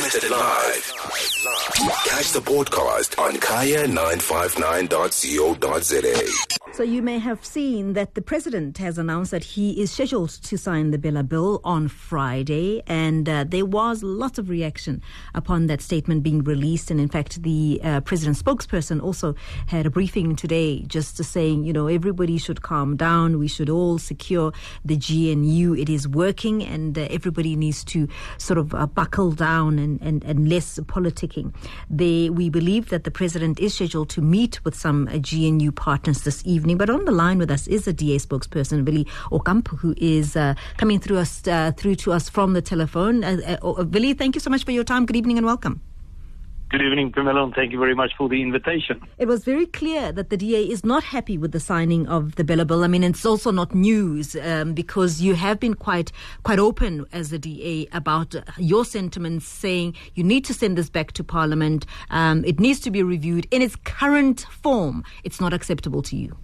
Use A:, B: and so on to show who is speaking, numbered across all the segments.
A: broadcasted live. Catch the podcast on kaya959.co.za.
B: So you may have seen that the president has announced that he is scheduled to sign the Bela bill on Friday, and there was lots of reaction upon that statement being released. And in fact, the president's spokesperson also had a briefing today just saying, you know, everybody should calm down. We should all secure the GNU. It is working, and everybody needs to sort of buckle down and less politicking. We believe that the president is scheduled to meet with some GNU partners this evening. But on the line with us is the DA spokesperson, Willie Okamp, who is coming through to us from the telephone. Willie, thank you so much for your time. Good evening and welcome.
C: Good evening, Pamela, and thank you very much for the invitation.
B: It was very clear that the DA is not happy with the signing of the Bela bill. I mean, it's also not news because you have been quite open as the DA about your sentiments, saying you need to send this back to Parliament. It needs to be reviewed in its current form. It's not acceptable to you.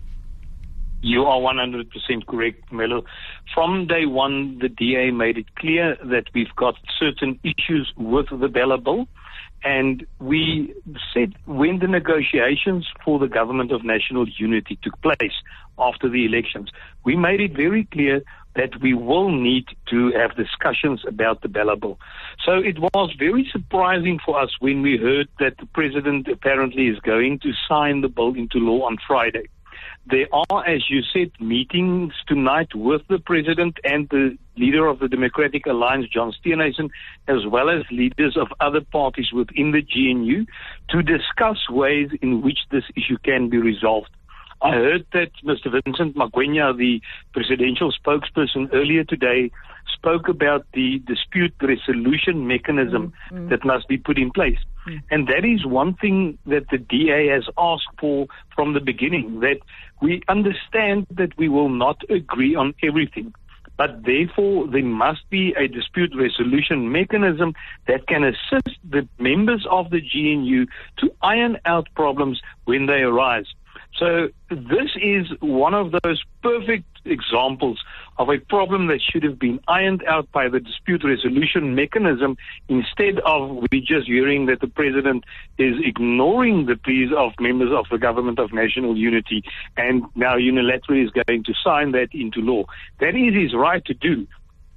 C: You are 100% correct, Melo. From day one, the DA made it clear that we've got certain issues with the Bela bill. And we said when the negotiations for the government of national unity took place after the elections, we made it very clear that we will need to have discussions about the Bela bill. So it was very surprising for us when we heard that the president apparently is going to sign the bill into law on Friday. There are, as you said, meetings tonight with the president and the leader of the Democratic Alliance, John Steenhuisen, as well as leaders of other parties within the GNU to discuss ways in which this issue can be resolved. I heard that Mr. Vincent Magwenya, the presidential spokesperson, earlier today spoke about the dispute resolution mechanism that must be put in place. And that is one thing that the DA has asked for from the beginning, that we understand that we will not agree on everything, but therefore there must be a dispute resolution mechanism that can assist the members of the GNU to iron out problems when they arise. So this is one of those perfect examples of a problem that should have been ironed out by the dispute resolution mechanism, instead of we just hearing that the president is ignoring the pleas of members of the government of national unity and now unilaterally is going to sign that into law. That is his right to do.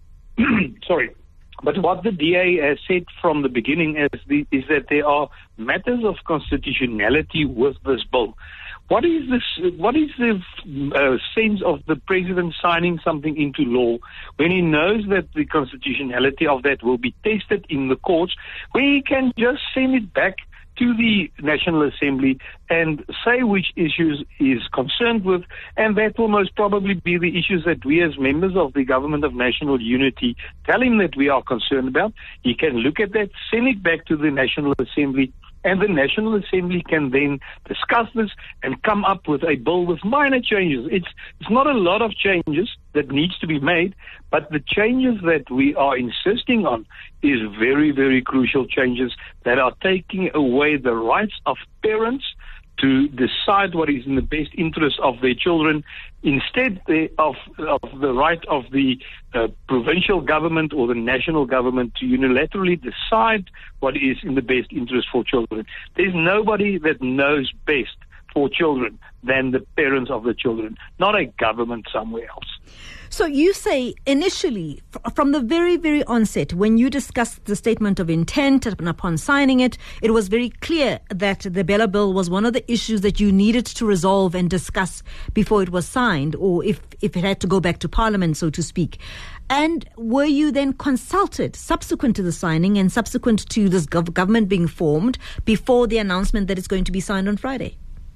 C: Sorry. But what the DA has said from the beginning is that there are matters of constitutionality with this bill. What is the sense of the president signing something into law when he knows that the constitutionality of that will be tested in the courts, where he can just send it back to the National Assembly and say which issues he is concerned with, and that will most probably be the issues that we as members of the government of national unity tell him that we are concerned about. He can look at that, send it back to the National Assembly, and the National Assembly can then discuss this and come up with a bill with minor changes. It's not a lot of changes that needs to be made, but the changes that we are insisting on is very, very crucial changes that are taking away the rights of parents to decide what is in the best interest of their children, instead of the right of the provincial government or the national government to unilaterally decide what is in the best interest for children. There's nobody that knows best for children than the parents of the children, not a government somewhere else.
B: So you say initially, from the very, very onset, when you discussed the statement of intent and upon signing it, it was very clear that the Bela bill was one of the issues that you needed to resolve and discuss before it was signed, or if it had to go back to Parliament, so to speak. And were you then consulted subsequent to the signing and subsequent to this government being formed before the announcement that it's going to be signed on Friday?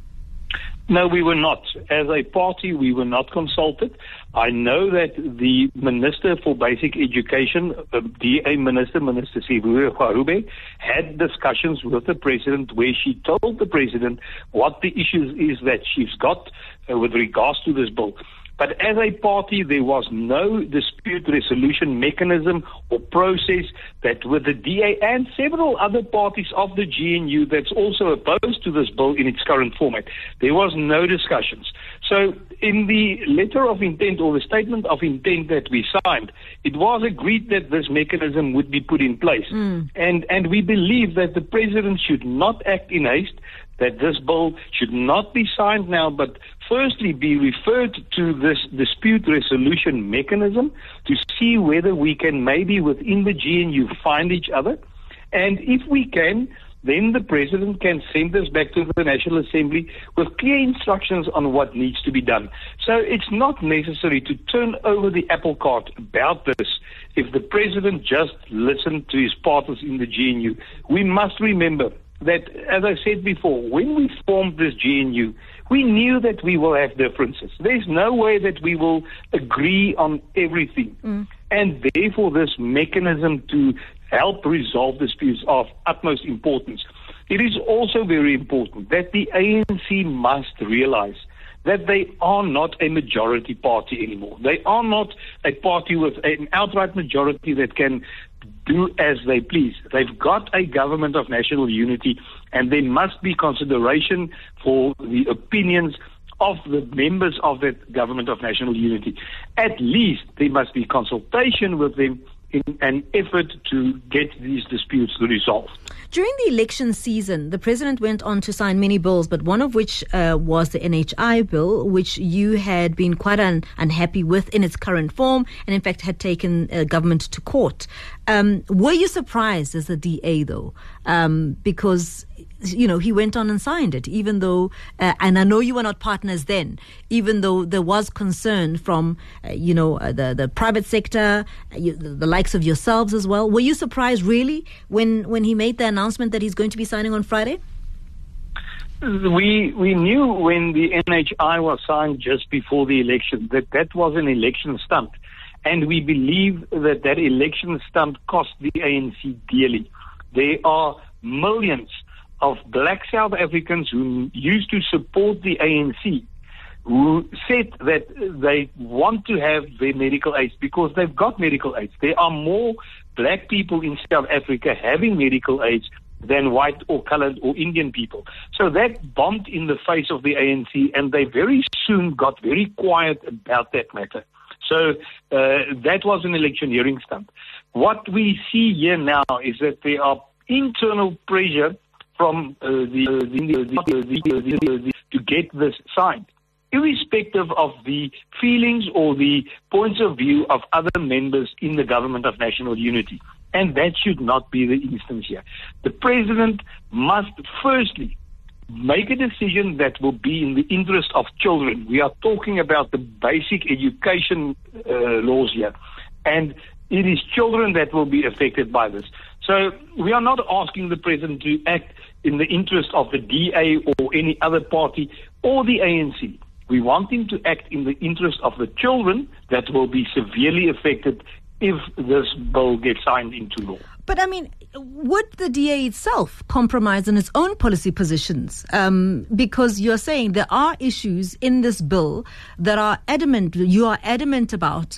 C: No, we were not. As a party, we were not consulted. I know that the Minister for Basic Education, DA Minister Sivule Kwarube, had discussions with the President where she told the President what the issues is that she's got with regards to this bill. But as a party, there was no dispute resolution mechanism or process that with the DA and several other parties of the GNU that's also opposed to this bill in its current format. There was no discussions. So in the letter of intent or the statement of intent that we signed, it was agreed that this mechanism would be put in place. And we believe that the President should not act in haste, that this bill should not be signed now, but firstly be referred to this dispute resolution mechanism to see whether we can maybe within the GNU find each other. And if we can, then the President can send this back to the National Assembly with clear instructions on what needs to be done. So it's not necessary to turn over the apple cart about this if the President just listened to his partners in the GNU. We must remember that, as I said before, when we formed this GNU, we knew that we will have differences. There's no way that we will agree on everything. And therefore, this mechanism to help resolve disputes of utmost importance. It is also very important that the ANC must realize that they are not a majority party anymore. They are not a party with an outright majority that can do as they please. They've got a government of national unity, and there must be consideration for the opinions of the members of that government of national unity. At least there must be consultation with them in an effort to get these disputes resolved.
B: During the election season, the President went on to sign many bills, but one of which was the NHI bill, which you had been quite unhappy with in its current form, and in fact had taken government to court. Were you surprised as a DA, though? Because, you know, he went on and signed it, even though, and I know you were not partners then, even though there was concern from, the private sector, the likes of yourselves as well. Were you surprised, really, when he made the announcement that he's going to be signing on Friday?
C: We knew when the NHI was signed just before the election that was an election stunt. And we believe that election stunt cost the ANC dearly. There are millions of black South Africans who used to support the ANC who said that they want to have their medical aids because they've got medical aids. There are more black people in South Africa having medical aids than white or colored or Indian people. So that bombed in the face of the ANC, and they very soon got very quiet about that matter. So that was an electioneering stunt. What we see here now is that there are internal pressure from to get this signed, irrespective of the feelings or the points of view of other members in the government of national unity. And that should not be the instance here. The President must firstly make a decision that will be in the interest of children. We are talking about the basic education laws here. And it is children that will be affected by this. So we are not asking the President to act in the interest of the DA or any other party or the ANC. We want him to act in the interest of the children that will be severely affected if this bill gets signed into law.
B: But I mean, would the DA itself compromise on its own policy positions? Because you're saying there are issues in this bill that are adamant. You are adamant about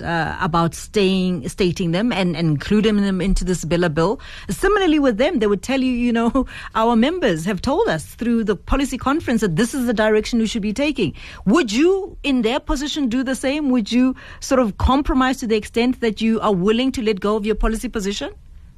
B: stating them and including them into this bill. Similarly, with them, they would tell you, our members have told us through the policy conference that this is the direction we should be taking. Would you, in their position, do the same? Would you sort of compromise to the extent that you are willing to let go of your policy position?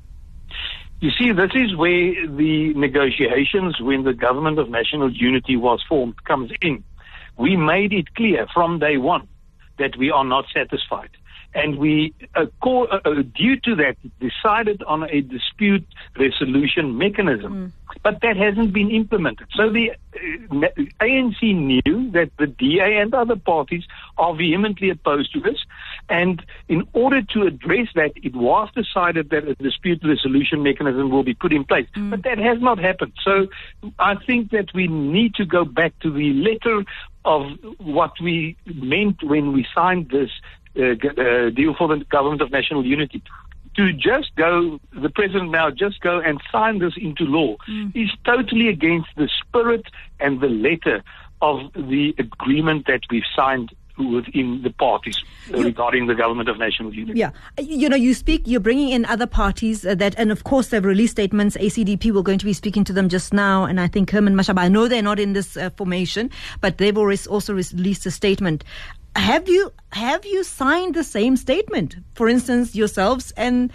C: You see, this is where the negotiations when the government of national unity was formed comes in. We made it clear from day one that we are not satisfied. And we, due to that, decided on a dispute resolution mechanism. But that hasn't been implemented. So the ANC knew that the DA and other parties are vehemently opposed to this. And in order to address that, it was decided that a dispute resolution mechanism will be put in place. But that has not happened. So I think that we need to go back to the letter of what we meant when we signed this deal for the government of national unity. To just go, the President now just go and sign this into law is totally against the spirit and the letter of the agreement that we've signed within the parties regarding the government of national unity.
B: Yeah. You're bringing in other parties and of course they've released statements. ACDP, we're going to be speaking to them just now, and I think Herman Mashaba, I know they're not in this formation, but they've also released a statement. Have you signed the same statement? For instance, yourselves and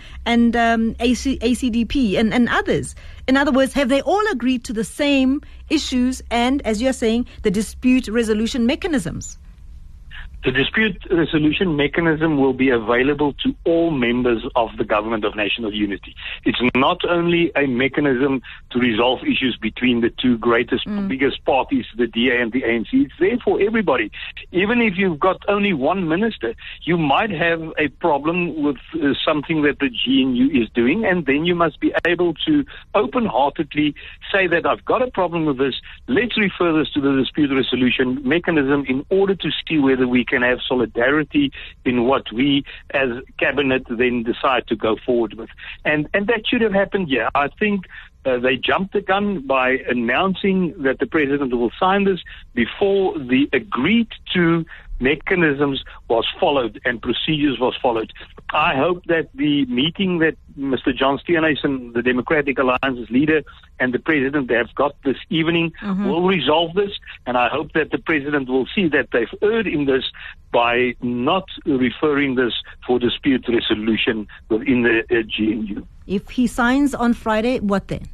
B: ACDP and others. In other words, have they all agreed to the same issues and, as you're saying, the dispute resolution mechanisms?
C: The dispute resolution mechanism will be available to all members of the government of national unity. It's not only a mechanism to resolve issues between the two biggest parties, the DA and the ANC. It's there for everybody. Even if you've got only one minister, you might have a problem with something that the GNU is doing, and then you must be able to open-heartedly say that I've got a problem with this. Let's refer this to the dispute resolution mechanism in order to see whether we can have solidarity in what we as cabinet then decide to go forward with. And that should have happened, yeah. I think they jumped the gun by announcing that the president will sign this before the agreed to mechanisms was followed and procedures was followed. I hope that the meeting that Mr. John Steenhuisen, the Democratic Alliance's leader, and the president have got this evening will resolve this, and I hope that the president will see that they've erred in this by not referring this for dispute resolution within the GNU.
B: If he signs on Friday, what then?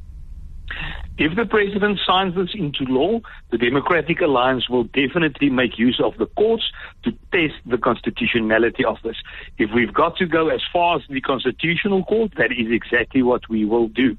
C: If the president signs this into law, the Democratic Alliance will definitely make use of the courts to test the constitutionality of this. If we've got to go as far as the Constitutional Court, that is exactly what we will do.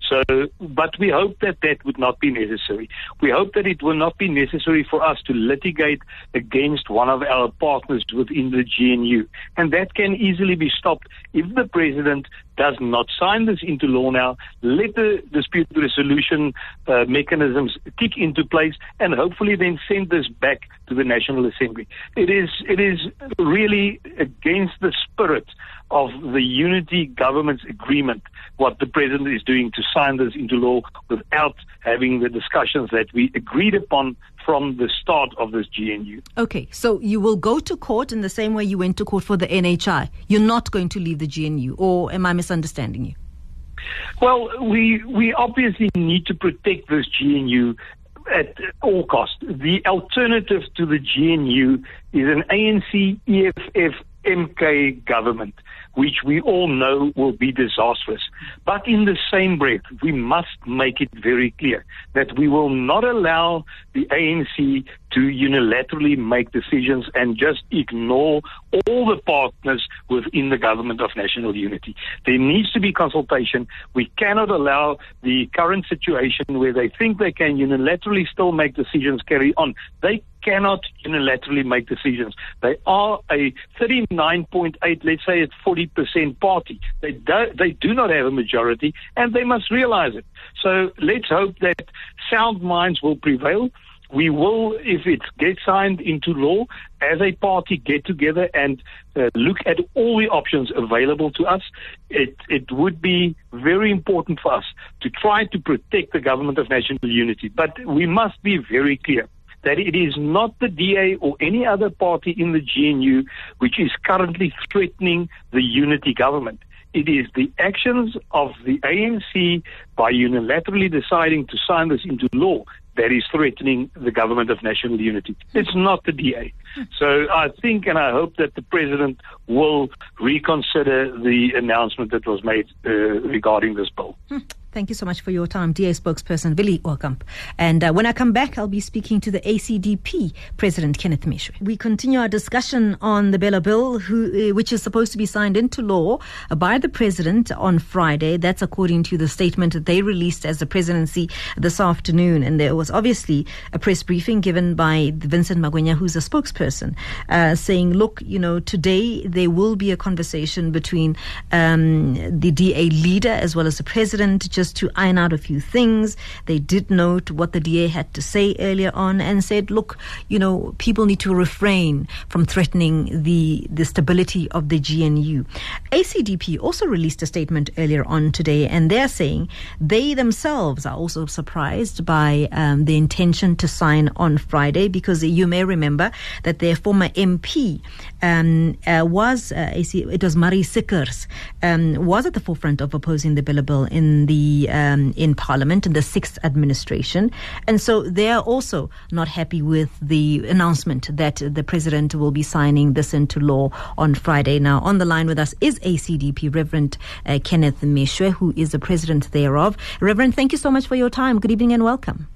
C: But we hope that that would not be necessary. We hope that it will not be necessary for us to litigate against one of our partners within the GNU. And that can easily be stopped if the president does not sign this into law now, let the dispute resolution mechanisms kick into place, and hopefully then send this back to the National Assembly. It is really against the spirit of the unity government's agreement what the president is doing to sign this into law without having the discussions that we agreed upon from the start of this GNU.
B: Okay, so you will go to court in the same way you went to court for the NHI. You're not going to leave the GNU, or am I misunderstanding you?
C: Well, we obviously need to protect this GNU at all costs. The alternative to the GNU is an ANC, EFF, MK government, which we all know will be disastrous. But in the same breath, we must make it very clear that we will not allow the ANC to unilaterally make decisions and just ignore all the partners within the government of national unity. There needs to be consultation. We cannot allow the current situation where they think they can unilaterally still make decisions carry on. They cannot unilaterally make decisions. They are a 39.8, let's say it's 40% party. They do not have a majority, and they must realize it. So let's hope that sound minds will prevail. We will, if it gets signed into law, as a party get together and look at all the options available to us. It would be very important for us to try to protect the government of national unity. But we must be very clear that it is not the DA or any other party in the GNU which is currently threatening the unity government. It is the actions of the ANC by unilaterally deciding to sign this into law that is threatening the government of national unity. It's not the DA. So I think and I hope that the president will reconsider the announcement that was made regarding this bill.
B: Thank you so much for your time, DA spokesperson Willie Okamp. And when I come back, I'll be speaking to the ACDP President Kenneth Meshoe. We continue our discussion on the Bella Bill, which is supposed to be signed into law by the President on Friday. That's according to the statement that they released as the presidency this afternoon. And there was obviously a press briefing given by Vincent Magwenya, who's a spokesperson, saying, look, today there will be a conversation between the DA leader as well as the President, just just to iron out a few things. They did note what the DA had to say earlier on and said, look, people need to refrain from threatening the stability of the GNU. ACDP also released a statement earlier on today, and they're saying they themselves are also surprised by the intention to sign on Friday, because you may remember that their former MP was Marie Sickers, was at the forefront of opposing the bill in Parliament in the 6th administration, and so they are also not happy with the announcement that the President will be signing this into law on Friday. Now, on the line with us is ACDP Reverend Kenneth Meshwe, who is the president thereof. Reverend, thank you so much for your time. Good evening and welcome.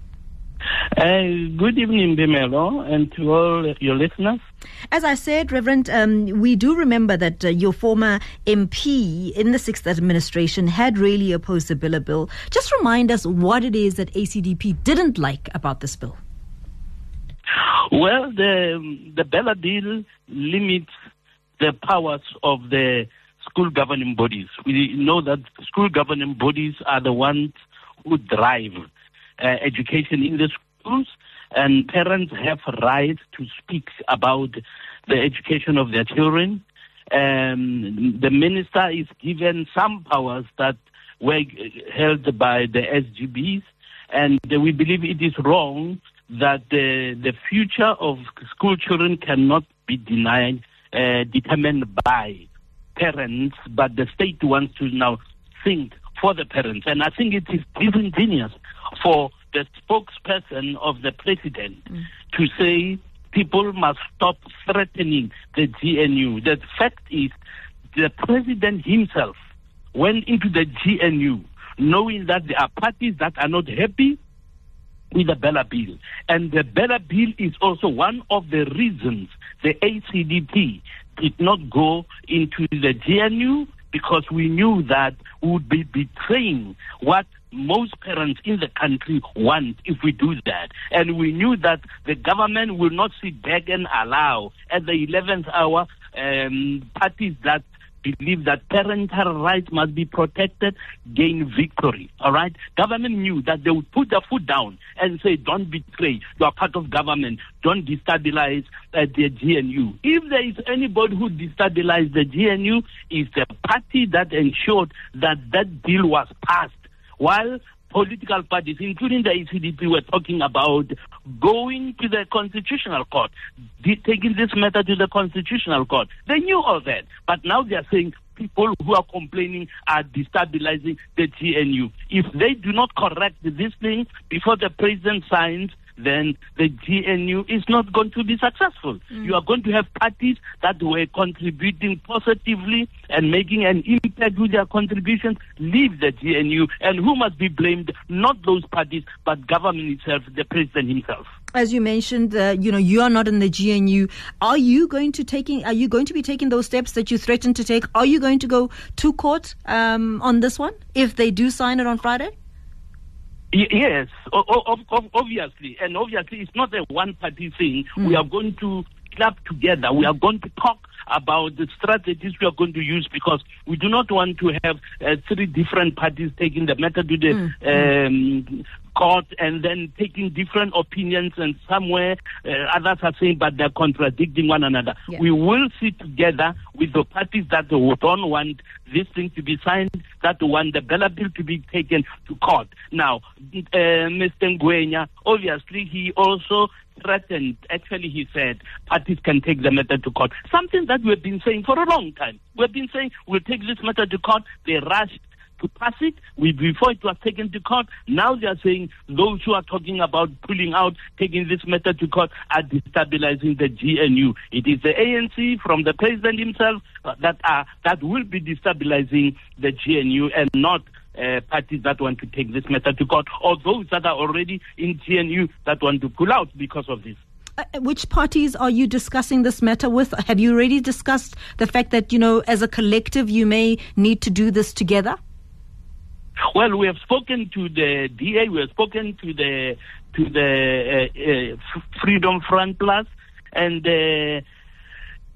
D: Good evening, Bemelo, and to all your listeners.
B: As I said, Reverend, we do remember that your former MP in the 6th administration had really opposed the bill. Just remind us what it is that ACDP didn't like about this bill.
D: Well, the Bella bill limits the powers of the school governing bodies. We know that school governing bodies are the ones who drive education in the schools, and parents have rights to speak about the education of their children. The minister is given some powers that were held by the SGBs, and we believe it is wrong that the future of school children cannot be determined by parents, but the state wants to now think for the parents. And I think it is disingenuous for the spokesperson of the president to say people must stop threatening the GNU. The fact is, the president himself went into the GNU knowing that there are parties that are not happy with the Bella bill. And the Bella bill is also one of the reasons the ACDP did not go into the GNU, because we knew that we would be betraying what most parents in the country want if we do that. And we knew that the government will not sit back and allow at the 11th hour parties that believe that parental rights must be protected gain victory. All right? Government knew that they would put their foot down and say, don't betray. You are part of government. Don't destabilize the GNU. If there is anybody who destabilized the GNU, is the party that ensured that that bill was passed. While political parties, including the ACDP, were talking about going to the Constitutional Court, taking this matter to the Constitutional Court. They knew all that. But now they are saying people who are complaining are destabilizing the GNU. If they do not correct this thing before the president signs, then the GNU is not going to be successful. You are going to have parties that were contributing positively and making an impact with their contributions leave the GNU. And who must be blamed? Not those parties, but government itself, the president himself.
B: As you mentioned, you are not in the GNU. Are you going to be taking those steps that you threatened to take? Are you going to go to court on this one if they do sign it on Friday?
D: Yes, obviously. And obviously, it's not a one-party thing. We are going to club together. We are going to talk about the strategies we are going to use, because we do not want to have 3 different parties taking the matter to the court and then taking different opinions, and somewhere others are saying, but they're contradicting one another. Yeah. We will sit together with the parties that don't want this thing to be signed, that want the Bella bill to be taken to court. Now, Mr. Ngwenya, obviously, he also threatened, actually he said, parties can take the matter to court. Something that we've been saying for a long time. We've been saying we'll take this matter to court. They rushed to pass it before it was taken to court. Now they are saying those who are talking about pulling out, taking this matter to court, are destabilizing the GNU. It is the ANC from the president himself that will be destabilizing the GNU, and not parties that want to take this matter to court, or those that are already in GNU that want to pull out because of this.
B: Which parties are you discussing this matter with? Have you already discussed the fact that, as a collective, you may need to do this together?
D: Well, we have spoken to the DA, we have spoken to the Freedom Front Plus, and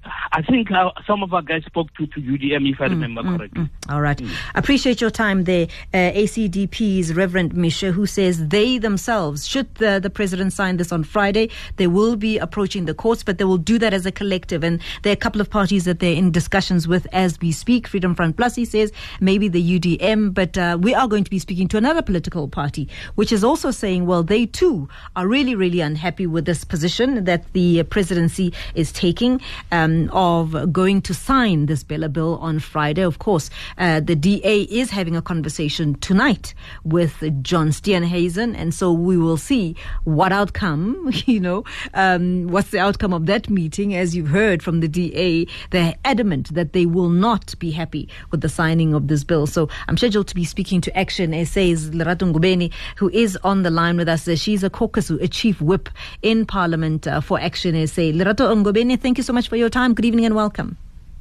D: I think some of our guys spoke to UDM, if I remember correctly.
B: All right. Appreciate your time there. ACDP's Reverend Misha, who says they themselves, should the president sign this on Friday, they will be approaching the courts, but they will do that as a collective. And there are a couple of parties that they're in discussions with as we speak. Freedom Front Plus, he says, maybe the UDM, but we are going to be speaking to another political party, which is also saying, well, they too are really, really unhappy with this position that the presidency is taking, of going to sign this Bella bill on Friday. Of course, the DA is having a conversation tonight with John Steenhuisen, and so we will see what outcome, what's the outcome of that meeting. As you've heard from the DA, they're adamant that they will not be happy with the signing of this bill. So I'm scheduled to be speaking to Action SA's Lerato Ngobeni, who is on the line with us. She's a caucus, a chief whip in Parliament for Action SA. Lerato Ngobeni, thank you so much for your time. Good evening and welcome.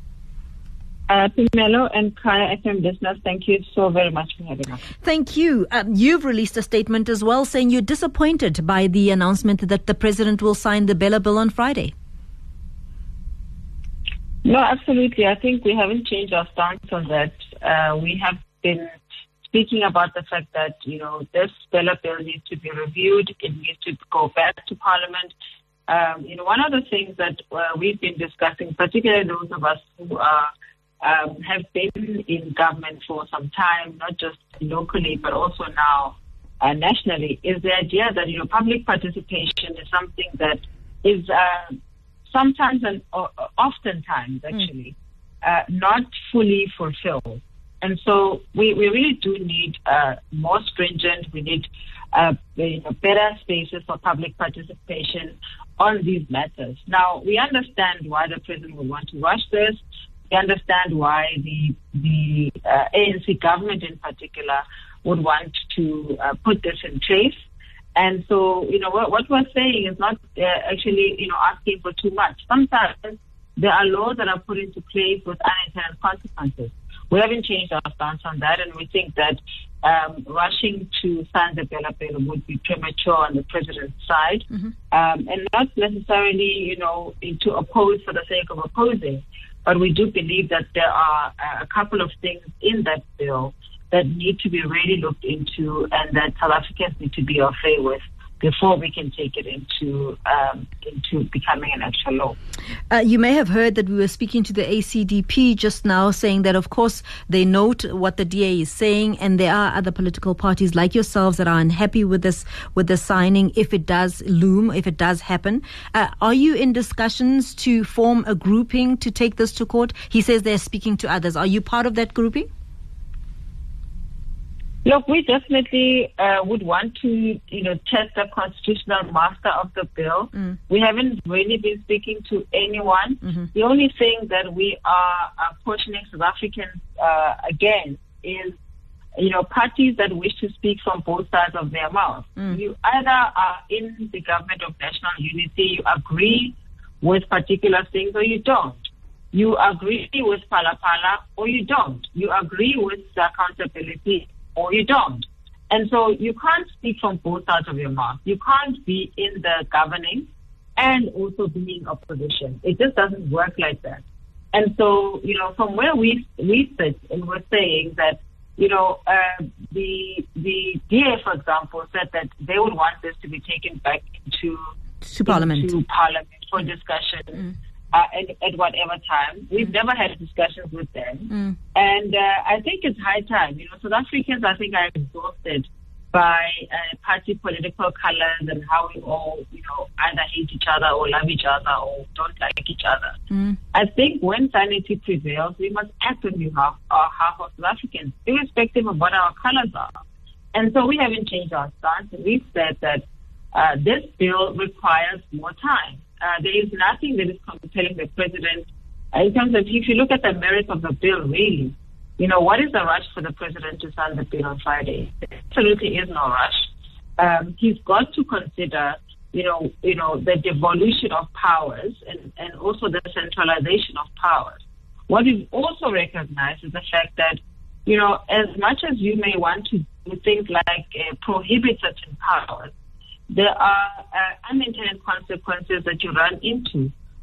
E: Pimelo and Kaya FM listeners, thank you so very much for having us.
B: Thank you. You've released a statement as well saying you're disappointed by the announcement that the president will sign the Bella bill on Friday.
E: No, absolutely. I think we haven't changed our stance on that. We have been speaking about the fact that, this Bella bill needs to be reviewed. It needs to go back to Parliament. One of the things that we've been discussing, particularly those of us who have been in government for some time, not just locally, but also now nationally, is the idea that, public participation is something that is sometimes and oftentimes actually not fully fulfilled. And so we really do need more stringent, we need better spaces for public participation on these matters. Now, we understand why the president would want to rush this. We understand why the ANC government in particular would want to put this in place. And so, what we're saying is not actually, asking for too much. Sometimes there are laws that are put into place with unintended consequences. We haven't changed our stance on that, and we think that rushing to sign the Bella bill would be premature on the president's side, and not necessarily, to oppose for the sake of opposing. But we do believe that there are a couple of things in that bill that need to be really looked into and that South Africans need to be au fait with before we can take it into becoming an actual law.
B: You may have heard that we were speaking to the ACDP just now, saying that, of course, they note what the DA is saying, and there are other political parties like yourselves that are unhappy with the signing if it does loom, if it does happen. Are you in discussions to form a grouping to take this to court? He says they're speaking to others. Are you part of that grouping?
E: Look, we definitely would want to, test the constitutional master of the bill. We haven't really been speaking to anyone. The only thing that we are cautioning South Africans against is, parties that wish to speak from both sides of their mouth. You either are in the government of national unity, you agree with particular things, or you don't. You agree with Phala Phala, or you don't. You agree with accountability, or you don't. And so you can't speak from both sides of your mouth. You can't be in the governing and also be in opposition. It just doesn't work like that. And so, from where we sit, and we're saying that, the DA, for example, said that they would want this to be taken back to
B: Parliament
E: for discussion. At whatever time. We've never had discussions with them. And I think it's high time. South Africans, I think, are exhausted by party political colors and how we all, either hate each other or love each other or don't like each other. I think when sanity prevails, we must act on behalf of South Africans, irrespective of what our colors are. And so we haven't changed our stance. We've said that this bill requires more time. There is nothing that is compelling the president in terms of, if you look at the merits of the bill, really, what is the rush for the president to sign the bill on Friday? There absolutely is no rush. He's got to consider, the devolution of powers and also the centralization of powers. What we've also recognized is the fact that, as much as you may want to do things like prohibit certain powers, there are unintended consequences that you run into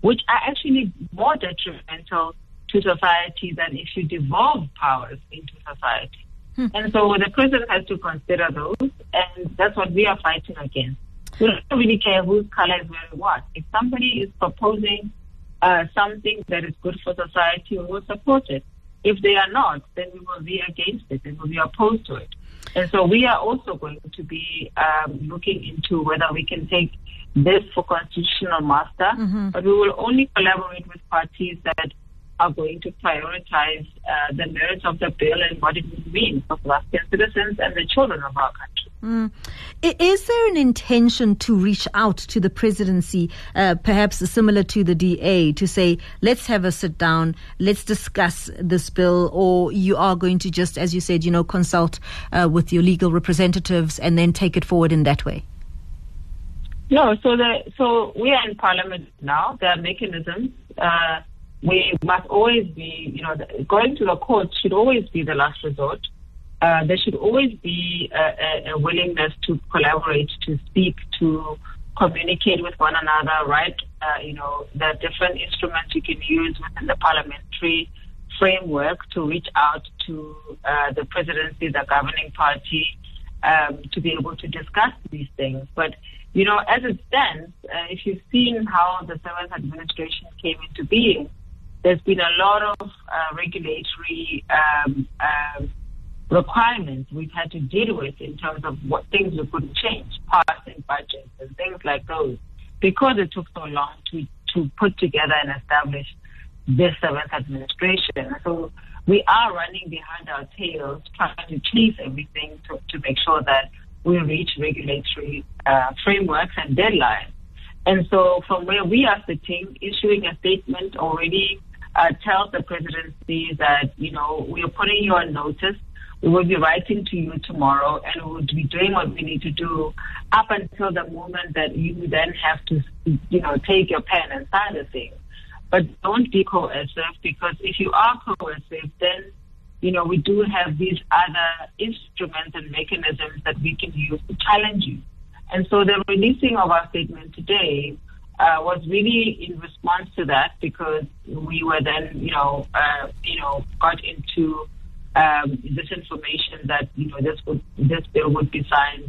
E: which are actually more detrimental to society than if you devolve powers into society. And so the president has to consider those, and that's what we are fighting against. We don't really care whose color is wearing what. If somebody is proposing something that is good for society, we will support it. If they are not, then we will be against it and we will be opposed to it. And so we are also going to be looking into whether we can take this for constitutional muster, but we will only collaborate with parties that are going to prioritize the merits of the bill and what it would mean for South African citizens and the children of our country.
B: Is there an intention to reach out to the presidency, perhaps similar to the DA, to say, let's have a sit down, let's discuss this bill, or you are going to just, as you said, consult with your legal representatives and then take it forward in that way?
E: No, so we are in Parliament now. There are mechanisms. We must always be, going to the courts should always be the last resort. There should always be a willingness to collaborate, to speak, to communicate with one another, right? The different instruments you can use within the parliamentary framework to reach out to the presidency, the governing party, to be able to discuss these things. But, as it stands, if you've seen how the 7th administration came into being, there's been a lot of regulatory requirements we've had to deal with in terms of what things we couldn't change, passing budgets and things like those, because it took so long to put together and establish this 7th administration. So we are running behind our tails, trying to chase everything to make sure that we reach regulatory frameworks and deadlines. And so from where we are sitting, issuing a statement already tells the presidency that, we are putting you on notice. We will be writing to you tomorrow, and we will be doing what we need to do up until the moment that you then have to, take your pen and sign the thing. But don't be coercive, because if you are coercive, then, we do have these other instruments and mechanisms that we can use to challenge you. And so the releasing of our statement today was really in response to that, because we were then, got into this information that this bill would be signed,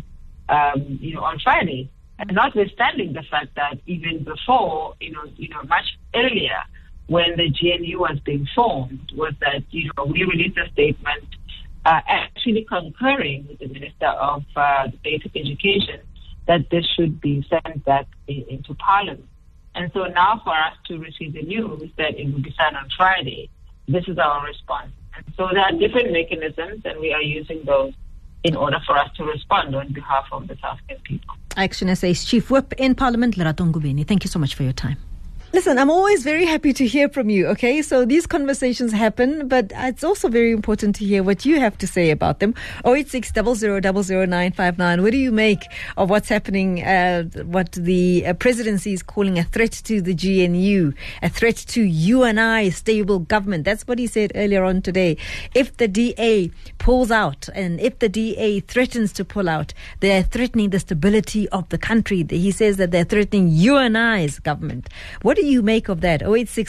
E: on Friday, and notwithstanding the fact that even before, much earlier, when the GNU was being formed, was that we released a statement actually concurring with the Minister of Basic Education that this should be sent back into Parliament. And so now for us to receive the news that it will be signed on Friday, this is our response. And so there are different mechanisms, and we are using those in order for us to respond on behalf of the South African people.
B: Action SA's Chief Whip in Parliament, Lerato Ngubeni. Thank you so much for your time. Listen, I'm always very happy to hear from you, okay? So these conversations happen, but it's also very important to hear what you have to say about them. 086 0000959. What do you make of what's happening, what the presidency is calling a threat to the GNU, a threat to you and I, stable government? That's what he said earlier on today. If the DA pulls out, and if the DA threatens to pull out, they're threatening the stability of the country. He says that they're threatening you and I's government. What do you make of that? 086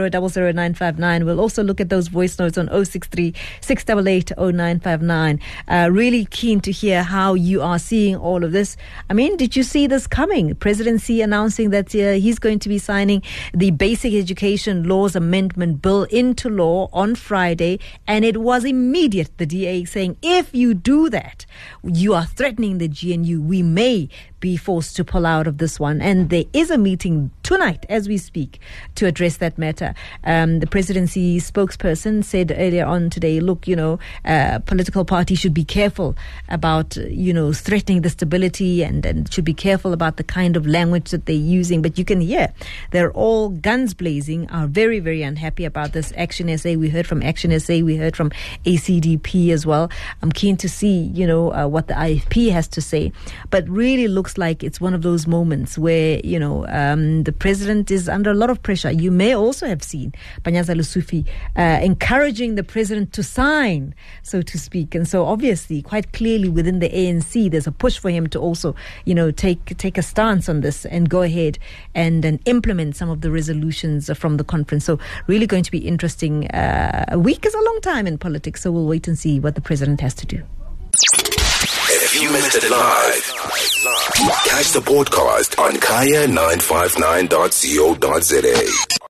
B: 0000959. We'll also look at those voice notes on 063 688 0959. Really keen to hear how you are seeing all of this. I mean, did you see this coming? Presidency announcing that he's going to be signing the Basic Education Laws Amendment Bill into law on Friday, and it was immediate. The DA saying, if you do that, you are threatening the GNU. We may be forced to pull out of this one. And there is a meeting tonight as we speak to address that matter. The presidency spokesperson said earlier on today, look, political parties should be careful about, threatening the stability and should be careful about the kind of language that they're using. But you can hear they're all guns blazing, are very, very unhappy about this. Action SA, we heard from Action SA, we heard from ACDP as well. I'm keen to see, what the IFP has to say. But really looks looks like it's one of those moments where, the president is under a lot of pressure. You may also have seen Panyaza Lesufi encouraging the president to sign, so to speak. And so obviously, quite clearly within the ANC, there's a push for him to also, take a stance on this and go ahead and implement some of the resolutions from the conference. So really going to be interesting. A week is a long time in politics, so we'll wait and see what the president has to do.
A: If you missed it live, catch the podcast on kaya959.co.za.